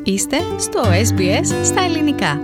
Είστε στο SBS στα ελληνικά.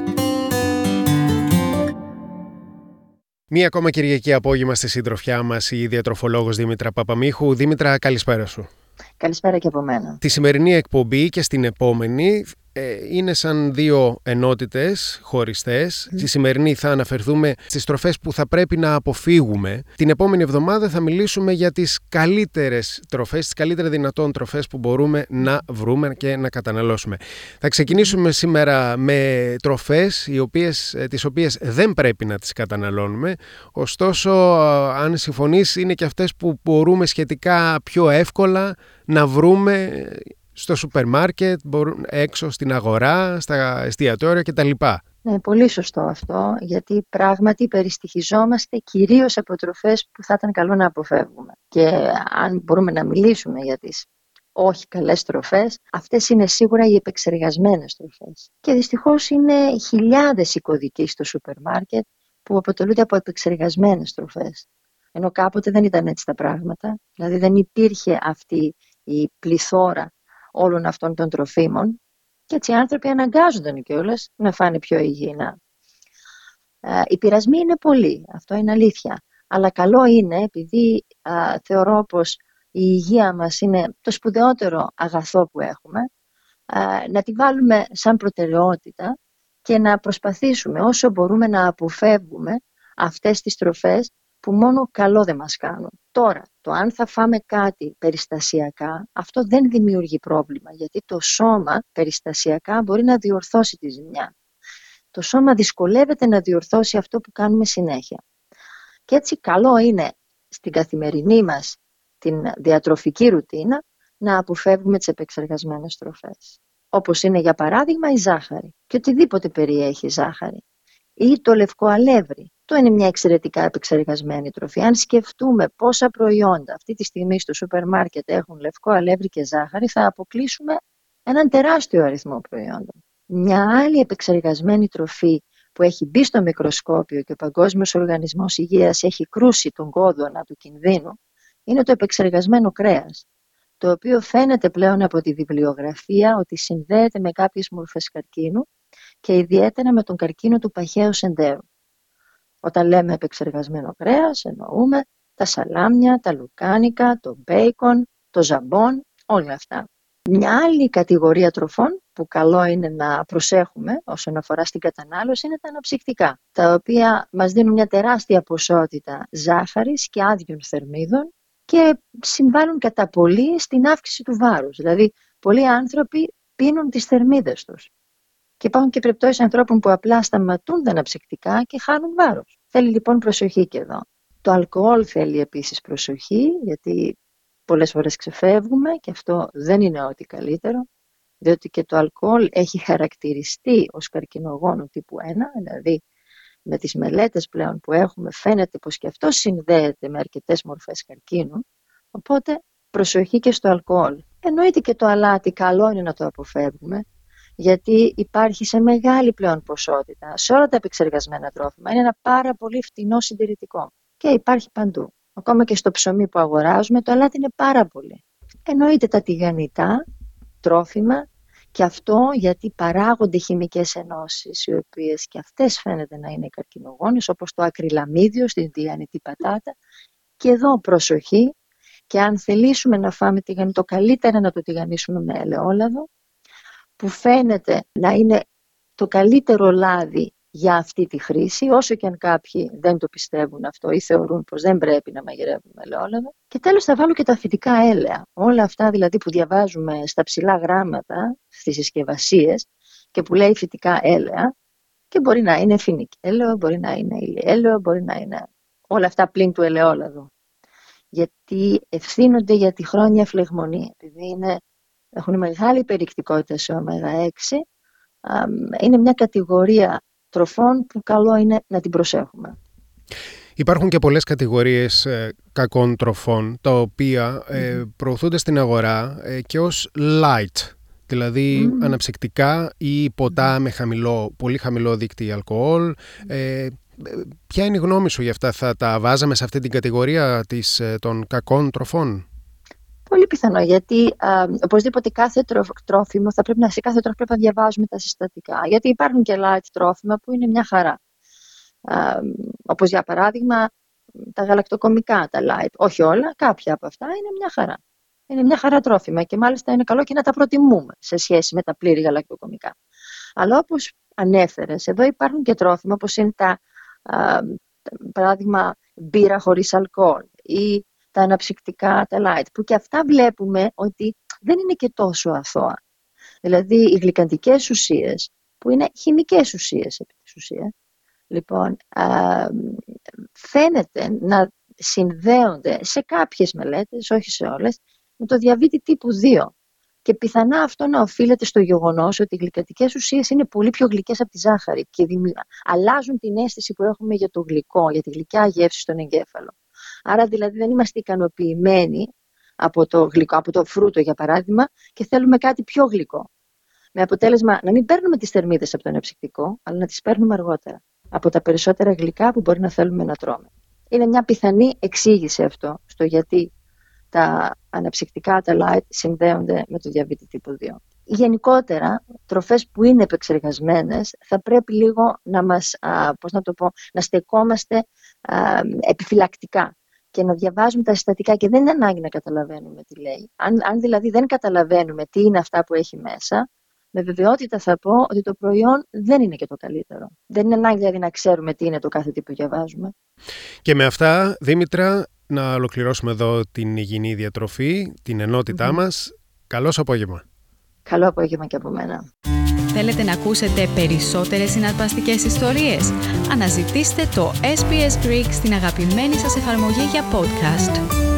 Μία ακόμα Κυριακή απόγευμα στη συντροφιά μας η διατροφολόγος Δήμητρα Παπαμίχου. Δήμητρα, καλησπέρα σου. Καλησπέρα και από μένα. Τη σημερινή εκπομπή και στην επόμενη είναι σαν δύο ενότητες χωριστές. Στη σημερινή θα αναφερθούμε στις τροφές που θα πρέπει να αποφύγουμε. Την επόμενη εβδομάδα θα μιλήσουμε για τις καλύτερες τροφές, τις καλύτερα δυνατόν τροφές που μπορούμε να βρούμε και να καταναλώσουμε. Θα ξεκινήσουμε σήμερα με τροφές τις οποίες δεν πρέπει να τις καταναλώνουμε. Ωστόσο, αν συμφωνείς, είναι και αυτές που μπορούμε σχετικά πιο εύκολα να βρούμε στο σούπερ μάρκετ, έξω στην αγορά, στα εστιατόρια κτλ. Ναι, πολύ σωστό αυτό, γιατί πράγματι περιστοιχιζόμαστε κυρίως από τροφές που θα ήταν καλό να αποφεύγουμε. Και αν μπορούμε να μιλήσουμε για τις όχι καλές τροφές, αυτές είναι σίγουρα οι επεξεργασμένες τροφές. Και δυστυχώς είναι χιλιάδες οι κωδικοί στο σούπερ μάρκετ που αποτελούνται από επεξεργασμένες τροφές. Ενώ κάποτε δεν ήταν έτσι τα πράγματα, δηλαδή δεν υπήρχε αυτή η πληθώρα όλων αυτών των τροφίμων και έτσι οι άνθρωποι αναγκάζονταν κιόλας να φάνε πιο υγιεινά. Οι πειρασμοί είναι πολλοί, αυτό είναι αλήθεια. Αλλά καλό είναι, επειδή θεωρώ πως η υγεία μας είναι το σπουδαιότερο αγαθό που έχουμε, να τη βάλουμε σαν προτεραιότητα και να προσπαθήσουμε όσο μπορούμε να αποφεύγουμε αυτές τις τροφές που μόνο καλό δεν μας κάνουν. Τώρα, το αν θα φάμε κάτι περιστασιακά, αυτό δεν δημιουργεί πρόβλημα, γιατί το σώμα περιστασιακά μπορεί να διορθώσει τη ζημιά. Το σώμα δυσκολεύεται να διορθώσει αυτό που κάνουμε συνέχεια. Και έτσι καλό είναι στην καθημερινή μας την διατροφική ρουτίνα να αποφεύγουμε τις επεξεργασμένες τροφές. Όπως είναι για παράδειγμα η ζάχαρη και οτιδήποτε περιέχει ζάχαρη. Ή το λευκό αλεύρι. Το είναι μια εξαιρετικά επεξεργασμένη τροφή. Αν σκεφτούμε πόσα προϊόντα αυτή τη στιγμή στο σούπερ μάρκετ έχουν λευκό αλεύρι και ζάχαρη, θα αποκλείσουμε έναν τεράστιο αριθμό προϊόντων. Μια άλλη επεξεργασμένη τροφή που έχει μπει στο μικροσκόπιο και ο Παγκόσμιος Οργανισμός Υγείας έχει κρούσει τον κόδωνα του κινδύνου είναι το επεξεργασμένο κρέας, το οποίο φαίνεται πλέον από τη βιβλιογραφία ότι συνδέεται με κάποιες μορφές καρκίνου και ιδιαίτερα με τον καρκίνο του παχαίου σεντέρου. Όταν λέμε επεξεργασμένο κρέας, εννοούμε τα σαλάμια, τα λουκάνικα, το μπέικον, το ζαμπόν, όλα αυτά. Μια άλλη κατηγορία τροφών που καλό είναι να προσέχουμε όσον αφορά στην κατανάλωση είναι τα αναψυκτικά, τα οποία μας δίνουν μια τεράστια ποσότητα ζάχαρης και άδειων θερμίδων και συμβάλλουν κατά πολύ στην αύξηση του βάρους. Δηλαδή, πολλοί άνθρωποι πίνουν τις θερμίδες τους. Και υπάρχουν και περιπτώσεις ανθρώπων που απλά σταματούν τα αναψυκτικά και χάνουν βάρος. Θέλει λοιπόν προσοχή και εδώ. Το αλκοόλ θέλει επίσης προσοχή, γιατί πολλές φορές ξεφεύγουμε και αυτό δεν είναι ό,τι καλύτερο, διότι και το αλκοόλ έχει χαρακτηριστεί ως καρκινογόνο τύπου 1, δηλαδή με τις μελέτες πλέον που έχουμε φαίνεται πως και αυτό συνδέεται με αρκετές μορφές καρκίνου, οπότε προσοχή και στο αλκοόλ. Εννοείται και το αλάτι καλό είναι να το αποφεύγουμε, γιατί υπάρχει σε μεγάλη πλέον ποσότητα σε όλα τα επεξεργασμένα τρόφιμα. Είναι ένα πάρα πολύ φτηνό συντηρητικό και υπάρχει παντού. Ακόμα και στο ψωμί που αγοράζουμε το αλάτι είναι πάρα πολύ. Εννοείται τα τηγανιτά τρόφιμα και αυτό γιατί παράγονται χημικές ενώσεις οι οποίες και αυτές φαίνεται να είναι καρκινογόνες, όπως το ακριλαμίδιο στην τηγανιτή πατάτα. Και εδώ προσοχή, και αν θελήσουμε να φάμε τηγανιτό, καλύτερα να το τηγανίσουμε με ελαιόλαδο, που φαίνεται να είναι το καλύτερο λάδι για αυτή τη χρήση, όσο και αν κάποιοι δεν το πιστεύουν αυτό ή θεωρούν πως δεν πρέπει να μαγειρεύουμε ελαιόλαδο. Και τέλος θα βάλω και τα φυτικά έλαια. Όλα αυτά δηλαδή που διαβάζουμε στα ψηλά γράμματα στις συσκευασίες και που λέει φυτικά έλαια, και μπορεί να είναι φινικέλαιο, μπορεί να είναι ηλιέλαιο, μπορεί να είναι όλα αυτά πλην του ελαιόλαδου. Γιατί ευθύνονται για τη χρόνια φλεγμονή, επειδή έχουν μεγάλη περιεκτικότητα σε ω6, είναι μια κατηγορία τροφών που καλό είναι να την προσέχουμε. Υπάρχουν και πολλές κατηγορίες κακών τροφών, τα οποία προωθούνται στην αγορά και ως light, δηλαδή αναψυκτικά ή ποτά με πολύ χαμηλό δείκτη αλκοόλ. Ποια είναι η γνώμη σου για αυτά? Θα τα βάζαμε σε αυτή την κατηγορία των κακών τροφών? Πολύ πιθανό, γιατί οπωσδήποτε κάθε τρόφιμο σε κάθε τρόφιμο πρέπει να διαβάζουμε τα συστατικά. Γιατί υπάρχουν και light τρόφιμα που είναι μια χαρά. Όπως για παράδειγμα τα γαλακτοκομικά, τα light. Όχι όλα, κάποια από αυτά είναι μια χαρά. Είναι μια χαρά τρόφιμα και μάλιστα είναι καλό και να τα προτιμούμε σε σχέση με τα πλήρη γαλακτοκομικά. Αλλά όπως ανέφερες, εδώ υπάρχουν και τρόφιμα όπως είναι παράδειγμα μπύρα χωρίς αλκοόλ ή τα αναψυκτικά, τα light, που και αυτά βλέπουμε ότι δεν είναι και τόσο αθώα. Δηλαδή οι γλυκαντικές ουσίες, που είναι χημικές ουσίες επί της ουσίας, λοιπόν, φαίνεται να συνδέονται σε κάποιες μελέτες, όχι σε όλες, με το διαβήτη τύπου 2. Και πιθανά αυτό να οφείλεται στο γεγονός ότι οι γλυκαντικές ουσίες είναι πολύ πιο γλυκές από τη ζάχαρη και αλλάζουν την αίσθηση που έχουμε για το γλυκό, για τη γλυκιά γεύση στον εγκέφαλο. Άρα δηλαδή δεν είμαστε ικανοποιημένοι από το γλυκό, από το φρούτο για παράδειγμα, και θέλουμε κάτι πιο γλυκό. Με αποτέλεσμα να μην παίρνουμε τις θερμίδες από το αναψυκτικό, αλλά να τις παίρνουμε αργότερα, από τα περισσότερα γλυκά που μπορεί να θέλουμε να τρώμε. Είναι μια πιθανή εξήγηση αυτό, στο γιατί τα αναψυκτικά, τα light, συνδέονται με το διαβήτη τύπου 2. Γενικότερα, τροφές που είναι επεξεργασμένες θα πρέπει λίγο να μας, να στεκόμαστε επιφυλακτικά και να διαβάζουμε τα συστατικά, και δεν είναι ανάγκη να καταλαβαίνουμε τι λέει. Αν δηλαδή δεν καταλαβαίνουμε τι είναι αυτά που έχει μέσα, με βεβαιότητα θα πω ότι το προϊόν δεν είναι και το καλύτερο. Δεν είναι ανάγκη δηλαδή να ξέρουμε τι είναι το κάθε τι που διαβάζουμε. Και με αυτά, Δήμητρα, να ολοκληρώσουμε εδώ την υγιεινή διατροφή, την ενότητά μας. Καλό απόγευμα. Καλό απόγευμα και από μένα. Θέλετε να ακούσετε περισσότερες συναρπαστικές ιστορίες? Αναζητήστε το SBS Greek στην αγαπημένη σας εφαρμογή για podcast.